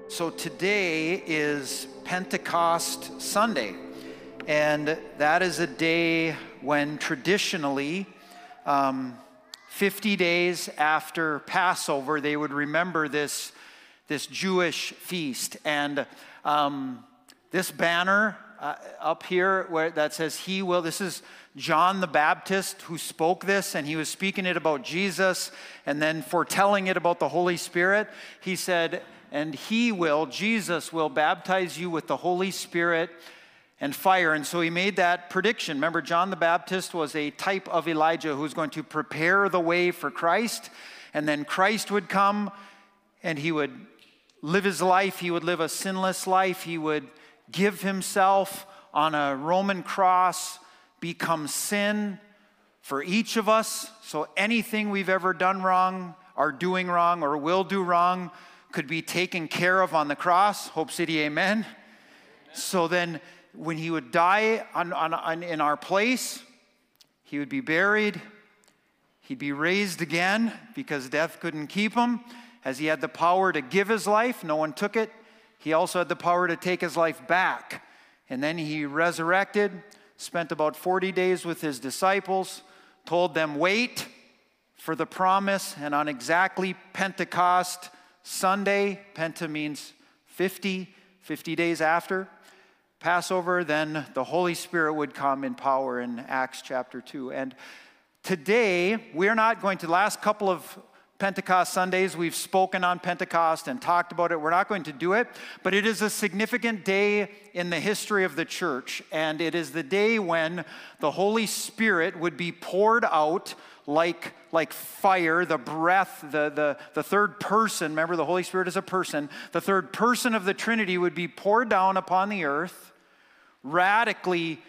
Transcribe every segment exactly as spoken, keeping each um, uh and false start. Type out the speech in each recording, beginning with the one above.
So today is Pentecost Sunday, and that is a day when traditionally, um, fifty days after Passover, they would remember this, this Jewish feast. And um, this banner uh, up here where that says, "He will," this is John the Baptist who spoke this, and he was speaking it about Jesus and then foretelling it about the Holy Spirit. He said, "And he will," Jesus will, "baptize you with the Holy Spirit and fire." And so he made that prediction. Remember, John the Baptist was a type of Elijah who's going to prepare the way for Christ. And then Christ would come and he would live his life. He would live a sinless life. He would give himself on a Roman cross, become sin for each of us. So anything we've ever done wrong, are doing wrong, or will do wrong could be taken care of on the cross. Hope City, amen. Amen. So then when he would die on, on, on, in our place, he would be buried. He'd be raised again because death couldn't keep him. As he had the power to give his life, no one took it. He also had the power to take his life back. And then he resurrected, spent about forty days with his disciples, told them, wait for the promise. And on exactly Pentecost Sunday, Penta means fifty, fifty days after Passover, then the Holy Spirit would come in power in Acts chapter two. And today, we're not going to, the last couple of Pentecost Sundays, we've spoken on Pentecost and talked about it. We're not going to do it, but it is a significant day in the history of the church. And it is the day when the Holy Spirit would be poured out like, like fire, the breath, the, the, the third person. Remember, the Holy Spirit is a person. The third person of the Trinity would be poured down upon the earth, radically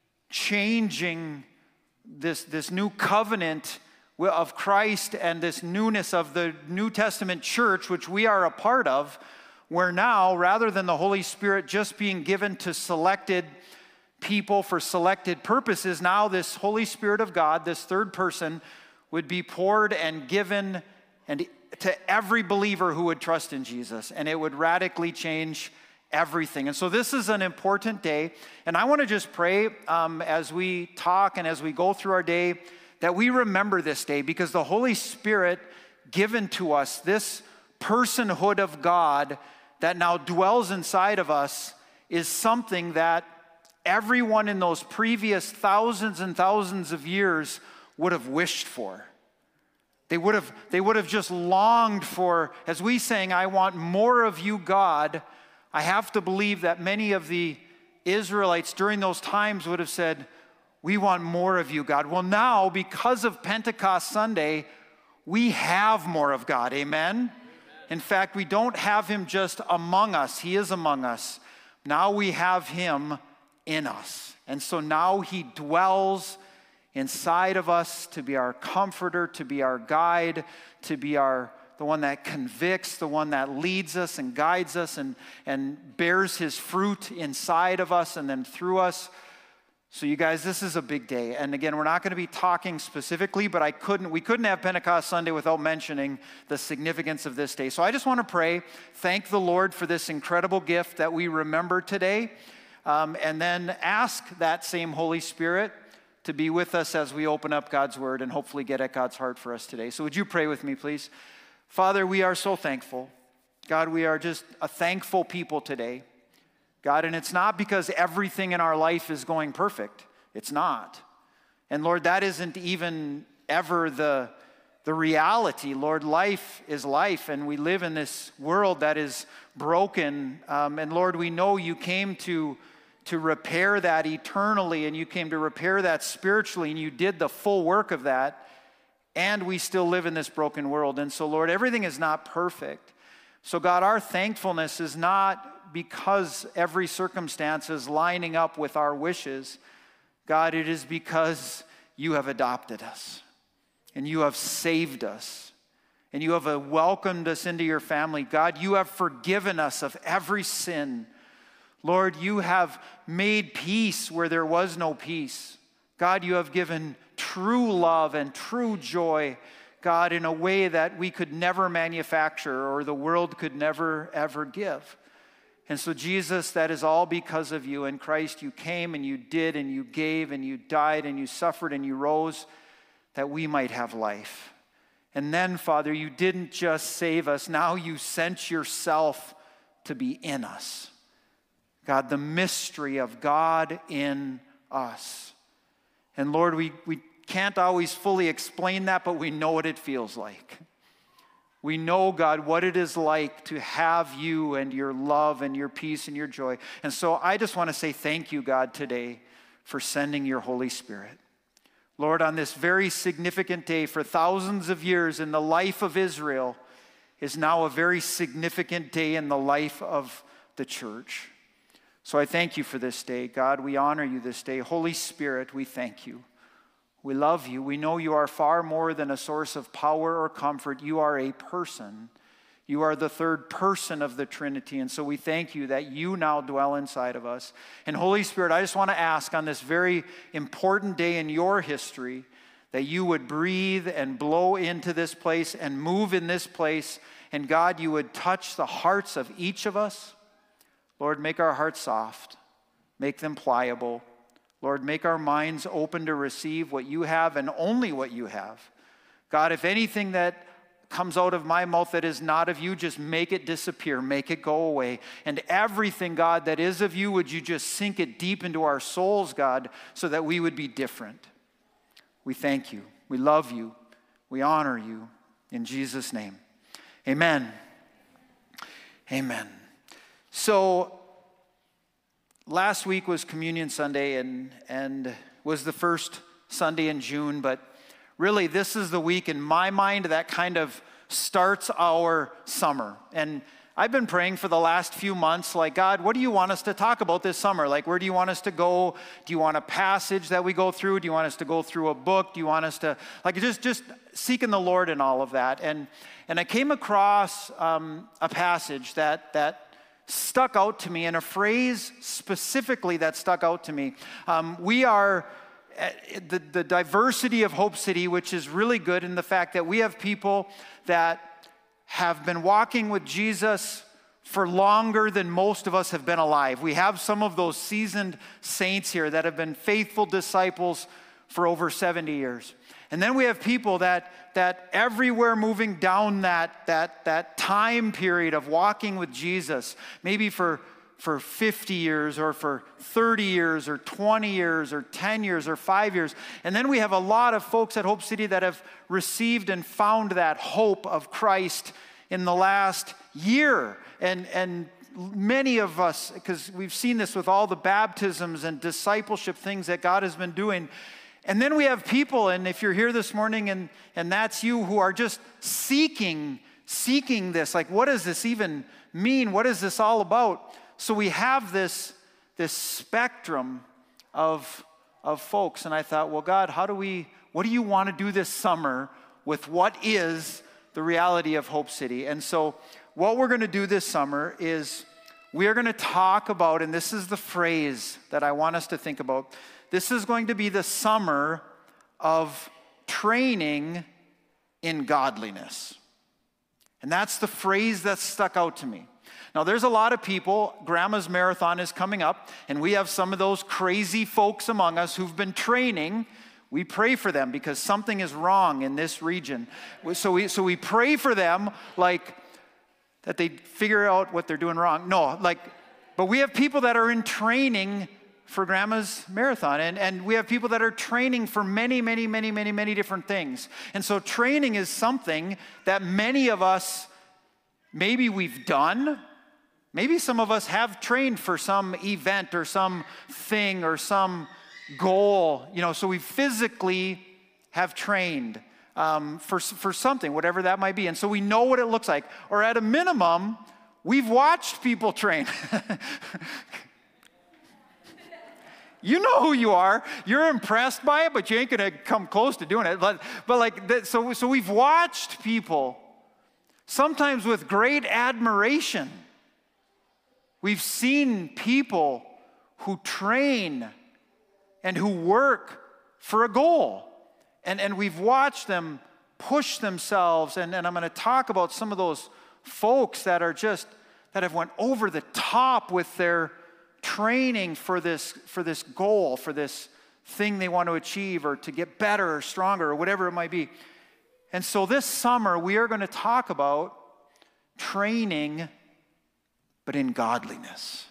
changing this, this new covenant of Christ and this newness of the New Testament church, which we are a part of, where now, rather than the Holy Spirit just being given to selected people for selected purposes, now this Holy Spirit of God, this third person, would be poured and given and to every believer who would trust in Jesus, and it would radically change everything. And so this is an important day, and I want to just pray um, as we talk and as we go through our day, that we remember this day, because the Holy Spirit given to us, this personhood of God that now dwells inside of us, is something that everyone in those previous thousands and thousands of years would have wished for. They would have, they would have just longed for, as we sang, "I want more of you, God." I have to believe that many of the Israelites during those times would have said, "We want more of you, God." Well, now, because of Pentecost Sunday, we have more of God. Amen? Amen. In fact, we don't have him just among us. He is among us. Now we have him in us. And so now he dwells inside of us to be our comforter, to be our guide, to be our the one that convicts, the one that leads us and guides us and, and bears his fruit inside of us and then through us. So you guys, this is a big day. And again, we're not going to be talking specifically, but I couldn't, we couldn't have Pentecost Sunday without mentioning the significance of this day. So I just want to pray, thank the Lord for this incredible gift that we remember today, um, and then ask that same Holy Spirit to be with us as we open up God's word and hopefully get at God's heart for us today. So would you pray with me, please? Father, we are so thankful. God, we are just a thankful people today. God, and it's not because everything in our life is going perfect. It's not. And Lord, that isn't even ever the, the reality. Lord, life is life, and we live in this world that is broken. Um, and Lord, we know you came to, to repair that eternally, and you came to repair that spiritually, and you did the full work of that. And we still live in this broken world. And so, Lord, everything is not perfect. So, God, our thankfulness is not because every circumstance is lining up with our wishes. God, it is because you have adopted us and you have saved us and you have welcomed us into your family. God, you have forgiven us of every sin. Lord, you have made peace where there was no peace. God, you have given true love and true joy. God, in a way that we could never manufacture or the world could never, ever give. And so, Jesus, that is all because of you. In Christ, you came and you did and you gave and you died and you suffered and you rose that we might have life. And then, Father, you didn't just save us. Now you sent yourself to be in us. God, the mystery of God in us. And Lord, we, we can't always fully explain that, but we know what it feels like. We know, God, what it is like to have you and your love and your peace and your joy. And so I just want to say thank you, God, today for sending your Holy Spirit. Lord, on this very significant day for thousands of years in the life of Israel is now a very significant day in the life of the church. So I thank you for this day. God, we honor you this day. Holy Spirit, we thank you. We love you. We know you are far more than a source of power or comfort. You are a person. You are the third person of the Trinity. And so we thank you that you now dwell inside of us. And Holy Spirit, I just want to ask on this very important day in your history that you would breathe and blow into this place and move in this place. And God, you would touch the hearts of each of us. Lord, make our hearts soft. Make them pliable. Lord, make our minds open to receive what you have and only what you have. God, if anything that comes out of my mouth that is not of you, just make it disappear, make it go away. And everything, God, that is of you, would you just sink it deep into our souls, God, so that we would be different. We thank you. We love you. We honor you. In Jesus' name, amen. Amen. So, last week was Communion Sunday and, and was the first Sunday in June, but really this is the week in my mind that kind of starts our summer. And I've been praying for the last few months, like, God, what do you want us to talk about this summer? Like, where do you want us to go? Do you want a passage that we go through? Do you want us to go through a book? Do you want us to, like, just, just seeking the Lord in all of that? And, and I came across um, a passage that, that stuck out to me, and a phrase specifically that stuck out to me. Um, we are, uh, the, the diversity of Hope City, which is really good in the fact that we have people that have been walking with Jesus for longer than most of us have been alive. We have some of those seasoned saints here that have been faithful disciples for over seventy years. And then we have people that that everywhere moving down that that that time period of walking with Jesus, maybe for for fifty years or for thirty years or twenty years or ten years or five years. And then we have a lot of folks at Hope City that have received and found that hope of Christ in the last year. And and many of us, because we've seen this with all the baptisms and discipleship things that God has been doing. And then we have people, and if you're here this morning and, and that's you, who are just seeking, seeking this. Like, what does this even mean? What is this all about? So we have this, this spectrum of, of folks. And I thought, well, God, how do we, what do you want to do this summer with what is the reality of Hope City? And so what we're going to do this summer is we are going to talk about, and this is the phrase that I want us to think about, this is going to be the summer of training in godliness. And that's the phrase that stuck out to me. Now, there's a lot of people, Grandma's Marathon is coming up, and we have some of those crazy folks among us who've been training. We pray for them because something is wrong in this region. So we, so we pray for them, like, that they figure out what they're doing wrong. No, like, but we have people that are in training for Grandma's Marathon. And, and we have people that are training for many, many, many, many, many different things. And so training is something that many of us, maybe we've done. Maybe some of us have trained for some event or some thing or some goal. You know, so we physically have trained um, for, for something, whatever that might be. And so we know what it looks like. Or at a minimum, we've watched people train. You know who you are. You're impressed by it, but you ain't going to come close to doing it. But, but like, that, so, so we've watched people, sometimes with great admiration. We've seen people who train and who work for a goal. And, and we've watched them push themselves. And, and I'm going to talk about some of those folks that are just, that have went over the top with their training for this, for this goal, for this thing they want to achieve, or to get better or stronger or whatever it might be. And so this summer we are going to talk about training, but in godliness.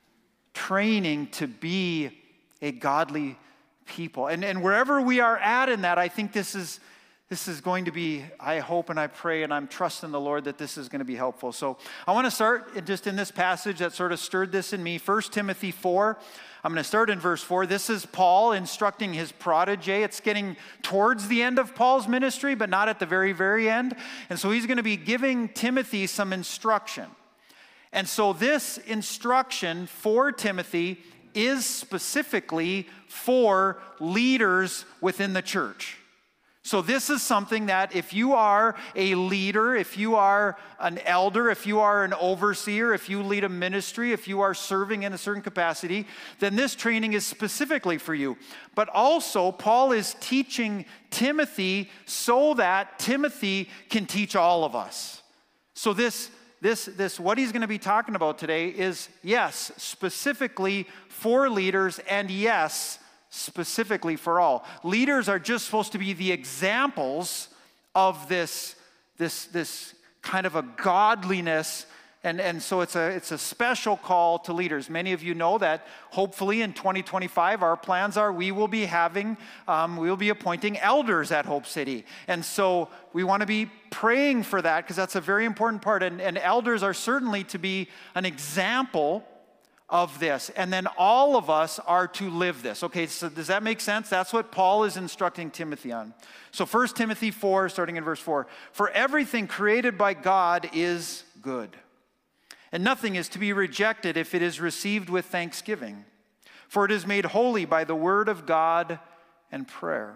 Training to be a godly people. And, and wherever we are at in that, I think this is This is going to be, I hope and I pray and I'm trusting the Lord that this is going to be helpful. So I want to start just in this passage that sort of stirred this in me. First Timothy four. I'm going to start in verse four. This is Paul instructing his protege. It's getting towards the end of Paul's ministry, but not at the very, very end. And so he's going to be giving Timothy some instruction. And so this instruction for Timothy is specifically for leaders within the church. So this is something that if you are a leader, if you are an elder, if you are an overseer, if you lead a ministry, if you are serving in a certain capacity, then this training is specifically for you. But also, Paul is teaching Timothy so that Timothy can teach all of us. So this, this, this, what he's going to be talking about today is, yes, specifically for leaders, and yes, specifically for all. Leaders are just supposed to be the examples of this, this, this kind of a godliness, and, and so it's a, it's a special call to leaders. Many of you know that hopefully in twenty twenty-five, our plans are we will be having, um, we will be appointing elders at Hope City. And so we want to be praying for that because that's a very important part. And, and elders are certainly to be an example of this, and then all of us are to live this. Okay, so does that make sense? That's what Paul is instructing Timothy on. So First Timothy four, starting in verse four. For everything created by God is good, and nothing is to be rejected if it is received with thanksgiving, for it is made holy by the word of God and prayer.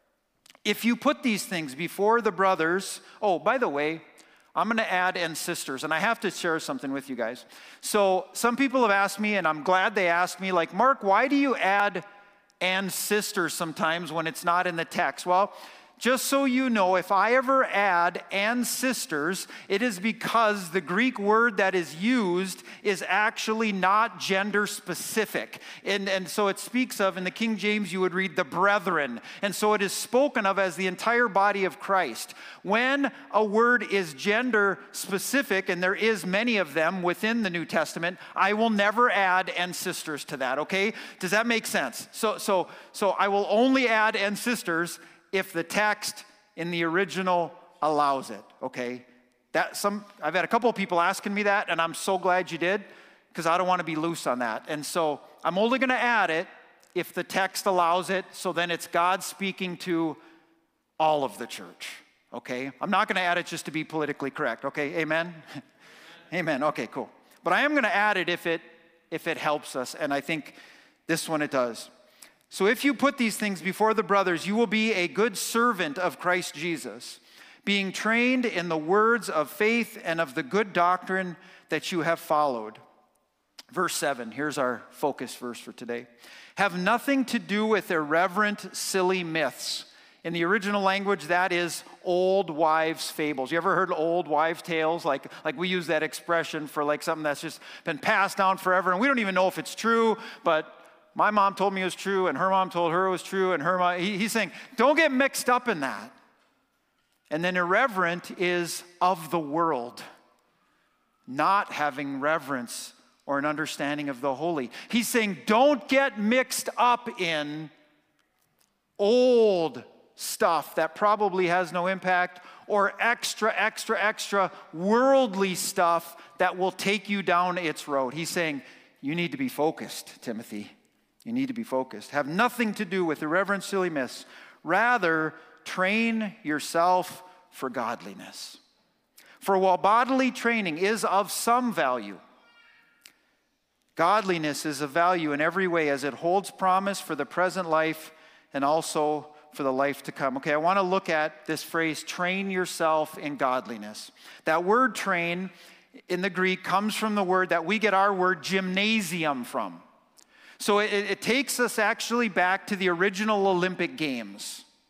If you put these things before the brothers, oh, by the way, I'm going to add and sisters, and I have to share something with you guys. So some people have asked me, and I'm glad they asked me, like, Mark, why do you add and sisters sometimes when it's not in the text? Well, just so you know, if I ever add and sisters, it is because the Greek word that is used is actually not gender specific. And, and so it speaks of, in the King James, you would read the brethren. And so it is spoken of as the entire body of Christ. When a word is gender specific, and there is many of them within the New Testament, I will never add and sisters to that, okay? Does that make sense? So, so, so I will only add and sisters if the text in the original allows it, okay? That some I've had a couple of people asking me that, and I'm so glad you did, because I don't want to be loose on that. And so I'm only going to add it if the text allows it, so then it's God speaking to all of the church, okay? I'm not going to add it just to be politically correct, okay? Amen? Amen, okay, cool. But I am going to add it if it if it helps us, and I think this one it does. So if you put these things before the brothers, you will be a good servant of Christ Jesus, being trained in the words of faith and of the good doctrine that you have followed. Verse seven, here's our focus verse for today. Have nothing to do with irreverent, silly myths. In the original language, that is old wives' fables. You ever heard old wives' tales? Like, like we use that expression for like something that's just been passed down forever, and we don't even know if it's true, but my mom told me it was true, and her mom told her it was true, and her mom, he, he's saying, don't get mixed up in that. And then irreverent is of the world, not having reverence or an understanding of the holy. He's saying, don't get mixed up in old stuff that probably has no impact, or extra, extra, extra worldly stuff that will take you down its road. He's saying, you need to be focused, Timothy. You need to be focused. Have nothing to do with irreverent, silly myths. Rather, train yourself for godliness. For while bodily training is of some value, godliness is of value in every way, as it holds promise for the present life and also for the life to come. Okay, I want to look at this phrase, train yourself in godliness. That word train in the Greek comes from the word that we get our word gymnasium from. So it, it takes us actually back to the original Olympic Games.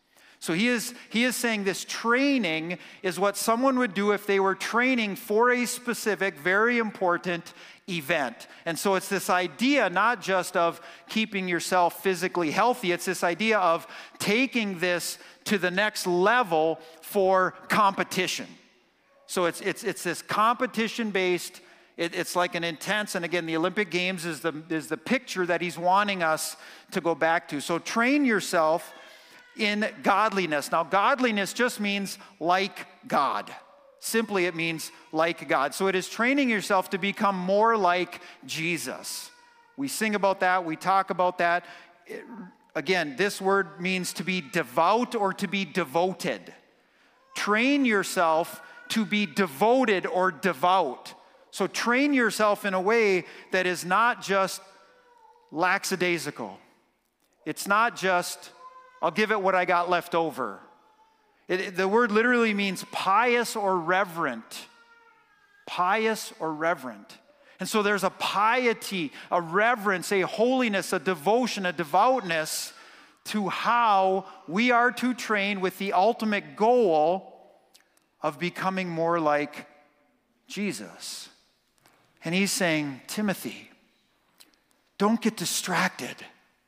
So he is, he is saying this training is what someone would do if they were training for a specific, very important event. And so it's this idea not just of keeping yourself physically healthy, it's this idea of taking this to the next level for competition. So it's it's it's this competition-based, it, it's like an intense, and again, the Olympic Games is the, is the picture that he's wanting us to go back to. So train yourself in godliness. Now, godliness just means like God. Simply, it means like God. So it is training yourself to become more like Jesus. We sing about that. We talk about that. It, again, this word means to be devout or to be devoted. Train yourself to be devoted or devout. So train yourself in a way that is not just lackadaisical. It's not just, I'll give it what I got left over. It, the word literally means pious or reverent. Pious or reverent. And so there's a piety, a reverence, a holiness, a devotion, a devoutness to how we are to train with the ultimate goal of becoming more like Jesus. And he's saying, Timothy, don't get distracted.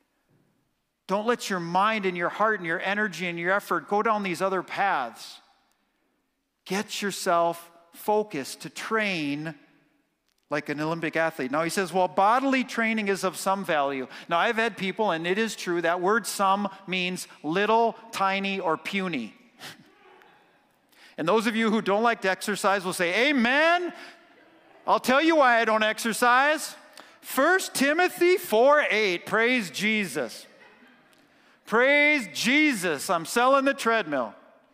Don't let your mind and your heart and your energy and your effort go down these other paths. Get yourself focused to train like an Olympic athlete. Now he says, well, bodily training is of some value. Now I've had people, and it is true, that word some means little, tiny, or puny. And those of you who don't like to exercise will say, amen. I'll tell you why I don't exercise. First Timothy four eight, praise Jesus. Praise Jesus. I'm selling the treadmill.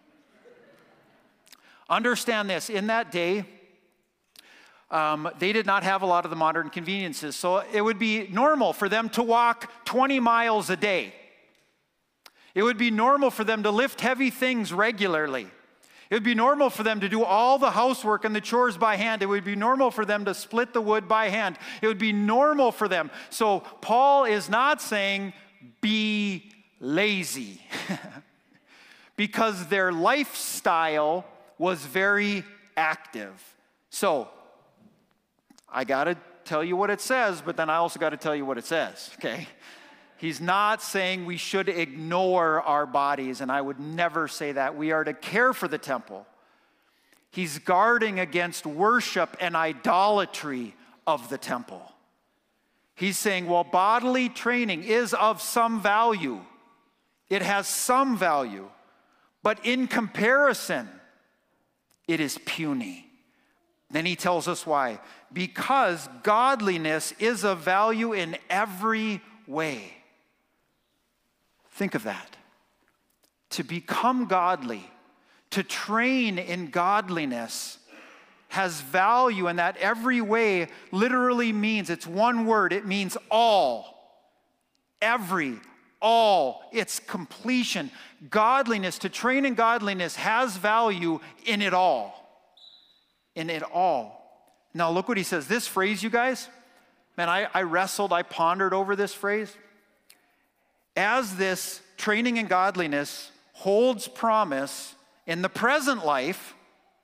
Understand this. In that day, um, they did not have a lot of the modern conveniences. So it would be normal for them to walk twenty miles a day. It would be normal for them to lift heavy things regularly. It would be normal for them to do all the housework and the chores by hand. It would be normal for them to split the wood by hand. It would be normal for them. So Paul is not saying be lazy because their lifestyle was very active. So I got to tell you what it says, but then I also got to tell you what it says, okay? He's not saying we should ignore our bodies, and I would never say that. We are to care for the temple. He's guarding against worship and idolatry of the temple. He's saying, well, bodily training is of some value. It has some value, but in comparison, it is puny. Then he tells us why. Because godliness is of value in every way. Think of that. To become godly, to train in godliness, has value in that every way literally means, it's one word, it means all. Every, all, it's completion. Godliness, to train in godliness has value in it all. In it all. Now look what he says. This phrase, you guys, man, I, I wrestled, I pondered over this phrase. As this training in godliness holds promise in the present life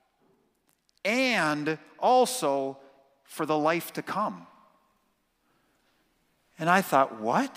and also for the life to come. And I thought, what?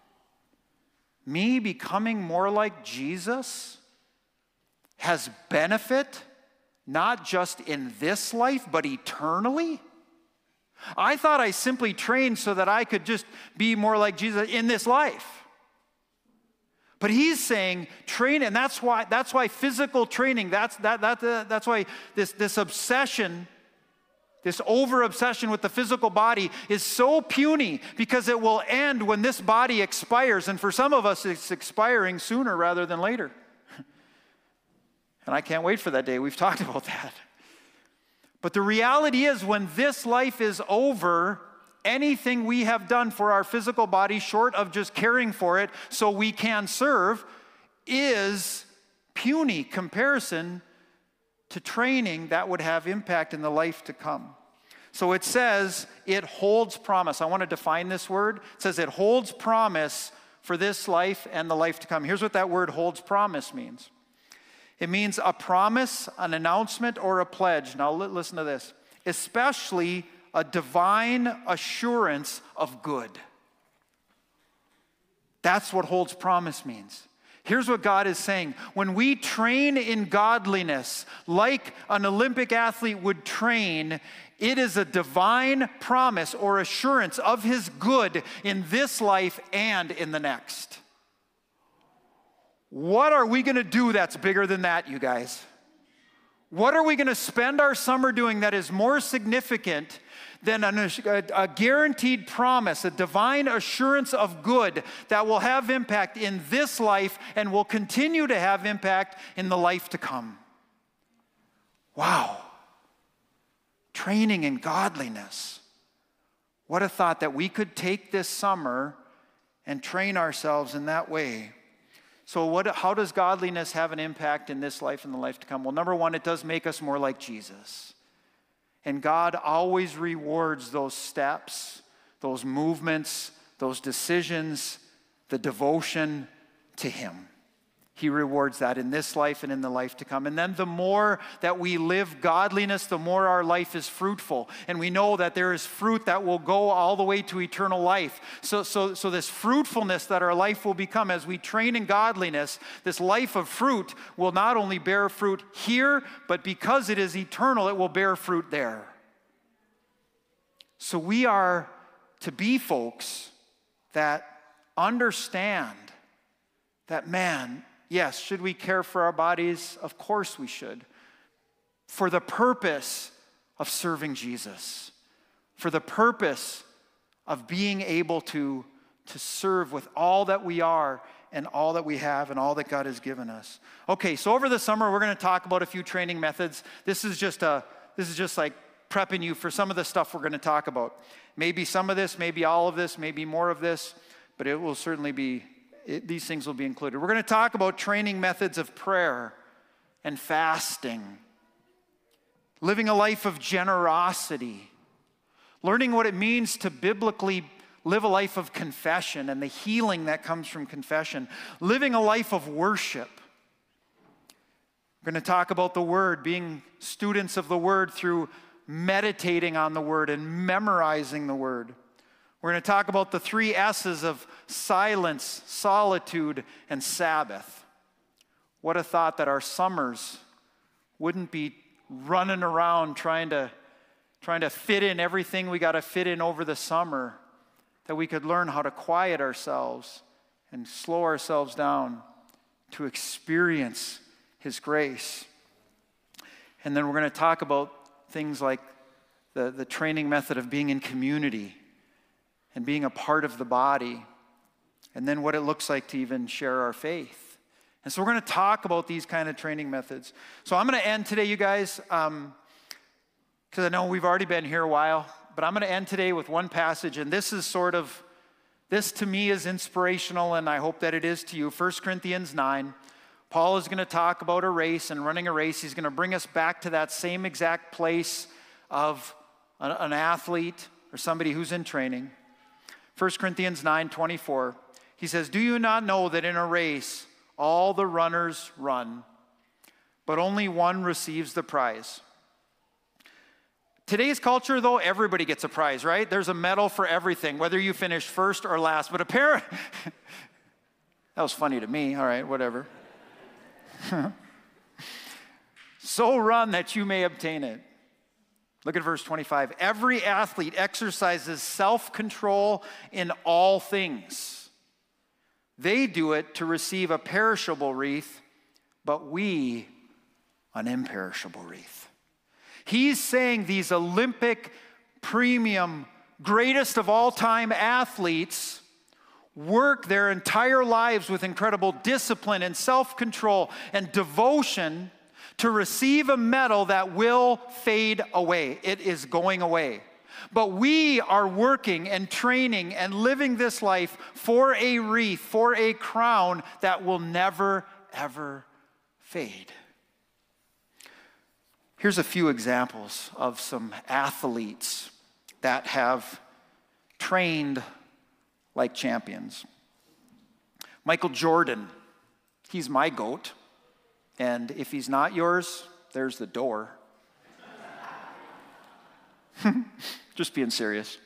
Me becoming more like Jesus has benefit not just in this life, but eternally? I thought I simply trained so that I could just be more like Jesus in this life. But he's saying train, and that's why that's why physical training, that's that that uh, that's why this this obsession, this over obsession with the physical body is so puny, because it will end when this body expires, and for some of us it's expiring sooner rather than later. And I can't wait for that day. We've talked about that. But the reality is, when this life is over, anything we have done for our physical body, short of just caring for it so we can serve, is puny comparison to training that would have impact in the life to come. So it says it holds promise. I want to define this word. It says it holds promise for this life and the life to come. Here's what that word holds promise means. It means a promise, an announcement, or a pledge. Now li- listen to this. Especially a divine assurance of good. That's what holds promise means. Here's what God is saying. When we train in godliness, like an Olympic athlete would train, it is a divine promise or assurance of his good in this life and in the next. What are we going to do that's bigger than that, you guys? What are we going to spend our summer doing that is more significant than a, a guaranteed promise, a divine assurance of good that will have impact in this life and will continue to have impact in the life to come? Wow. Training in godliness. What a thought that we could take this summer and train ourselves in that way. So what, how does godliness have an impact in this life and the life to come? Well, number one, it does make us more like Jesus. And God always rewards those steps, those movements, those decisions, the devotion to him. He rewards that in this life and in the life to come. And then the more that we live godliness, the more our life is fruitful. And we know that there is fruit that will go all the way to eternal life. So, so, so this fruitfulness that our life will become as we train in godliness, this life of fruit will not only bear fruit here, but because it is eternal, it will bear fruit there. So we are to be folks that understand that, man, yes, should we care for our bodies? Of course we should. For the purpose of serving Jesus. For the purpose of being able to, to serve with all that we are and all that we have and all that God has given us. Okay, so over the summer we're going to talk about a few training methods. This is just a this is just like prepping you for some of the stuff we're going to talk about. Maybe some of this, maybe all of this, maybe more of this, but it will certainly be It, these things will be included. We're going to talk about training methods of prayer and fasting, living a life of generosity, learning what it means to biblically live a life of confession and the healing that comes from confession, living a life of worship. We're going to talk about the Word, being students of the Word through meditating on the Word and memorizing the Word. We're going to talk about the three S's of silence, solitude, and Sabbath. What a thought that our summers wouldn't be running around trying to, trying to fit in everything we got to fit in over the summer, that we could learn how to quiet ourselves and slow ourselves down to experience His grace. And then we're going to talk about things like the, the training method of being in community and being a part of the body, and then what it looks like to even share our faith. And so we're going to talk about these kind of training methods. So I'm going to end today, you guys, um, because I know we've already been here a while, but I'm going to end today with one passage, and this is sort of, this to me is inspirational, and I hope that it is to you. First Corinthians nine. Paul is going to talk about a race and running a race. He's going to bring us back to that same exact place of an, an athlete or somebody who's in training. First Corinthians nine twenty-four, he says, "Do you not know that in a race all the runners run, but only one receives the prize?" Today's culture, though, everybody gets a prize, right? There's a medal for everything, whether you finish first or last. But apparently, that was funny to me. All right, whatever. So run that you may obtain it. Look at verse twenty-five. "Every athlete exercises self-control in all things. They do it to receive a perishable wreath, but we an imperishable wreath." He's saying these Olympic, premium, greatest of all time athletes work their entire lives with incredible discipline and self-control and devotion to receive a medal that will fade away. It is going away. But we are working and training and living this life for a wreath, for a crown that will never, ever fade. Here's a few examples of some athletes that have trained like champions. Michael Jordan, he's my GOAT. And if he's not yours, there's the door. Just being serious.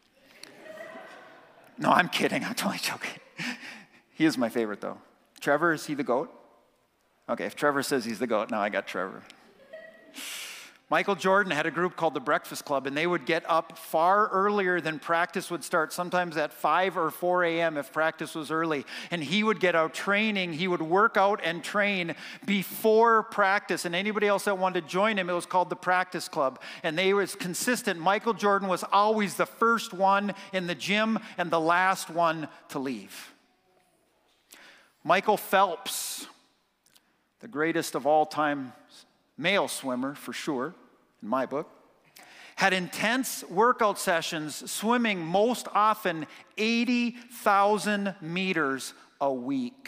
No, I'm kidding. I'm totally joking. He is my favorite, though. Trevor, is he the GOAT? Okay, if Trevor says he's the GOAT, now I got Trevor. Michael Jordan had a group called the Breakfast Club, and they would get up far earlier than practice would start, sometimes at five or four a.m. if practice was early. And he would get out training. He would work out and train before practice. And anybody else that wanted to join him, it was called the Practice Club. And they was consistent. Michael Jordan was always the first one in the gym and the last one to leave. Michael Phelps, the greatest of all time male swimmer for sure, in my book, had intense workout sessions swimming most often eighty thousand meters a week.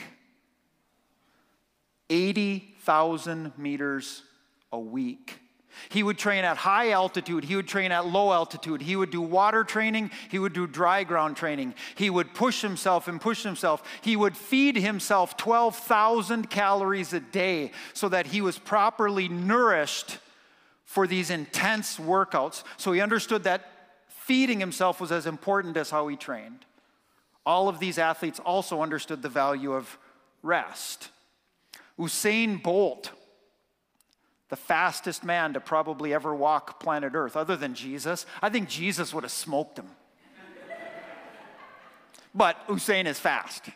eighty thousand meters a week. He would train at high altitude. He would train at low altitude. He would do water training. He would do dry ground training. He would push himself and push himself. He would feed himself twelve thousand calories a day so that he was properly nourished for these intense workouts. So he understood that feeding himself was as important as how he trained. All of these athletes also understood the value of rest. Usain Bolt, the fastest man to probably ever walk planet Earth, other than Jesus. I think Jesus would have smoked him. But Usain is fast.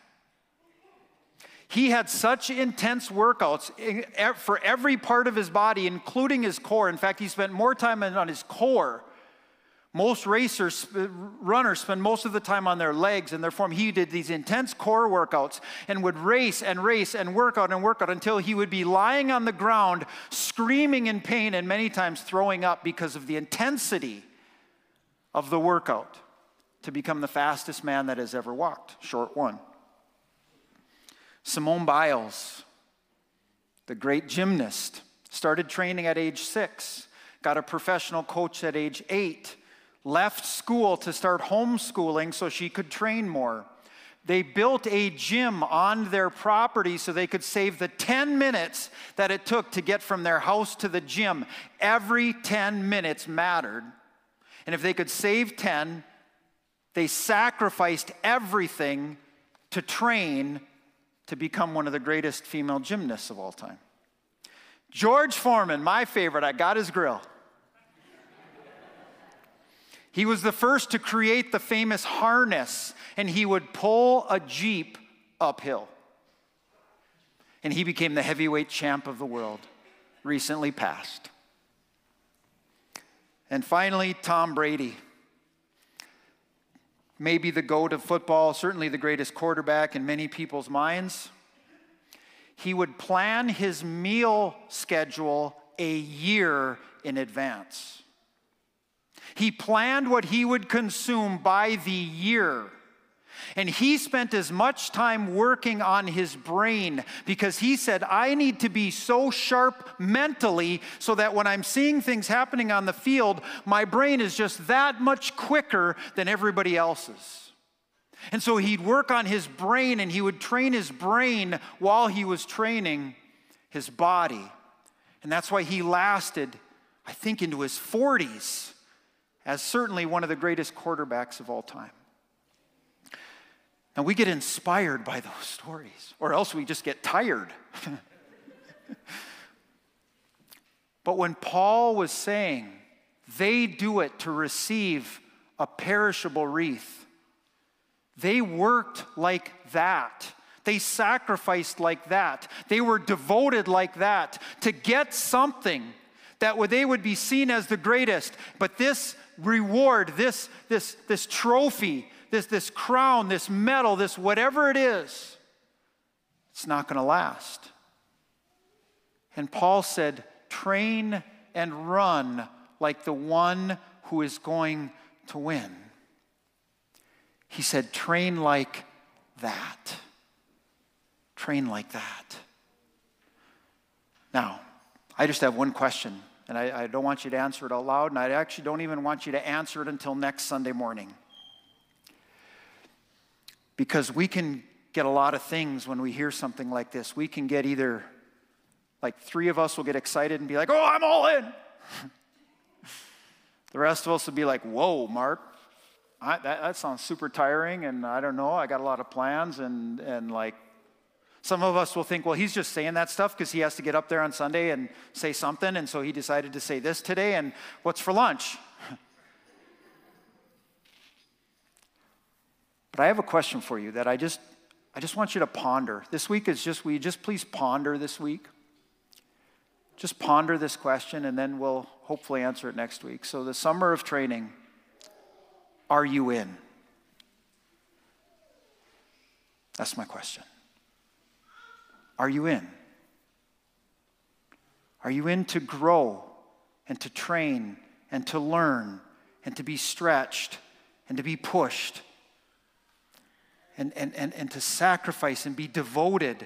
He had such intense workouts for every part of his body, including his core. In fact, he spent more time on his core. Most racers, runners spend most of the time on their legs and their form. He did these intense core workouts and would race and race and work out and work out until he would be lying on the ground, screaming in pain and many times throwing up because of the intensity of the workout to become the fastest man that has ever walked. Short one. Simone Biles, the great gymnast, started training at age six, got a professional coach at age eight, left school to start homeschooling so she could train more. They built a gym on their property so they could save the ten minutes that it took to get from their house to the gym. Every ten minutes mattered. And if they could save ten, they sacrificed everything to train to become one of the greatest female gymnasts of all time. George Foreman, my favorite, I got his grill. He was the first to create the famous harness, and he would pull a Jeep uphill. And he became the heavyweight champ of the world, recently passed. And finally, Tom Brady. Maybe the GOAT of football, certainly the greatest quarterback in many people's minds. He would plan his meal schedule a year in advance. He planned what he would consume by the year. And he spent as much time working on his brain because he said, I need to be so sharp mentally so that when I'm seeing things happening on the field, my brain is just that much quicker than everybody else's. And so he'd work on his brain and he would train his brain while he was training his body. And that's why he lasted, I think, into his forties as certainly one of the greatest quarterbacks of all time. And we get inspired by those stories, or else we just get tired. But when Paul was saying, they do it to receive a perishable wreath, they worked like that. They sacrificed like that. They were devoted like that to get something that they would be seen as the greatest. But this reward, this, this, this trophy, This, this crown, this medal, this whatever it is, it's not going to last. And Paul said, train and run like the one who is going to win. He said, train like that. Train like that. Now, I just have one question, and I, I don't want you to answer it out loud, and I actually don't even want you to answer it until next Sunday morning. Because we can get a lot of things when we hear something like this. We can get either Like three of us will get excited and be like, oh, I'm all in. The rest of us will be like, whoa, Mark, I, that, that sounds super tiring, and I don't know, I got a lot of plans, and, and like, some of us will think, well, he's just saying that stuff because he has to get up there on Sunday and say something, and so he decided to say this today, and what's for lunch? But I have a question for you that I just, I just want you to ponder. This week is just, will you just please ponder this week? Just ponder this question, and then we'll hopefully answer it next week. So the summer of training, are you in? That's my question. Are you in? Are you in to grow and to train and to learn and to be stretched and to be pushed and, and, and, and to sacrifice and be devoted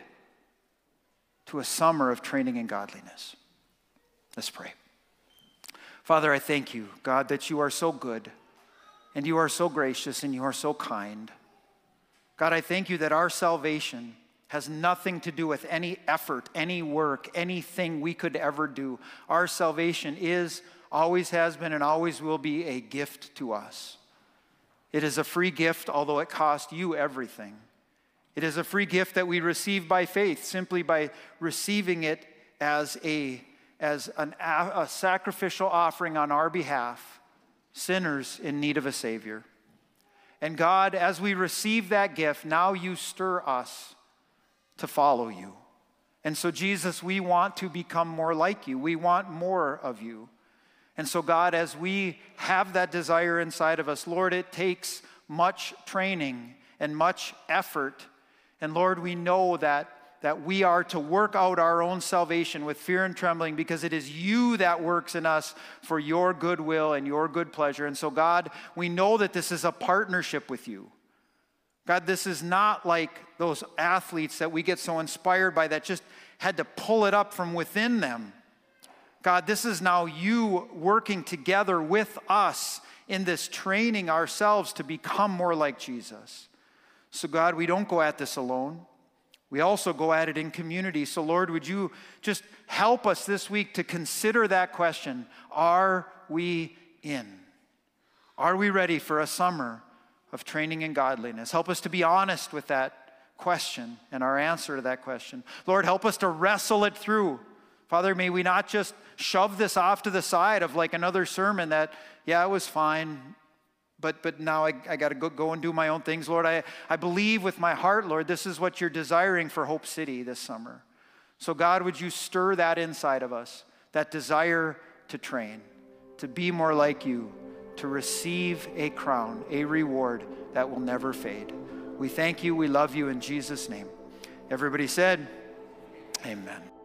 to a summer of training in godliness? Let's pray. Father, I thank you, God, that you are so good and you are so gracious and you are so kind. God, I thank you that our salvation has nothing to do with any effort, any work, anything we could ever do. Our salvation is, always has been, and always will be a gift to us. It is a free gift, although it cost you everything. It is a free gift that we receive by faith, simply by receiving it as a as an, a sacrificial offering on our behalf, sinners in need of a Savior. And God, as we receive that gift, now you stir us to follow you. And so, Jesus, we want to become more like you. We want more of you. And so, God, as we have that desire inside of us, Lord, it takes much training and much effort. And Lord, we know that that we are to work out our own salvation with fear and trembling, because it is you that works in us for your good will and your good pleasure. And so, God, we know that this is a partnership with you. God, this is not like those athletes that we get so inspired by that just had to pull it up from within them. God, this is now you working together with us in this training ourselves to become more like Jesus. So, God, we don't go at this alone. We also go at it in community. So, Lord, would you just help us this week to consider that question? Are we in? Are we ready for a summer of training in godliness? Help us to be honest with that question and our answer to that question. Lord, help us to wrestle it through. Father, may we not just shove this off to the side of like another sermon that, yeah, it was fine, But but now I, I got to go, go and do my own things. Lord, I, I believe with my heart, Lord, this is what you're desiring for Hope City this summer. So God, would you stir that inside of us, that desire to train, to be more like you, to receive a crown, a reward that will never fade. We thank you, we love you in Jesus' name. Everybody said, amen.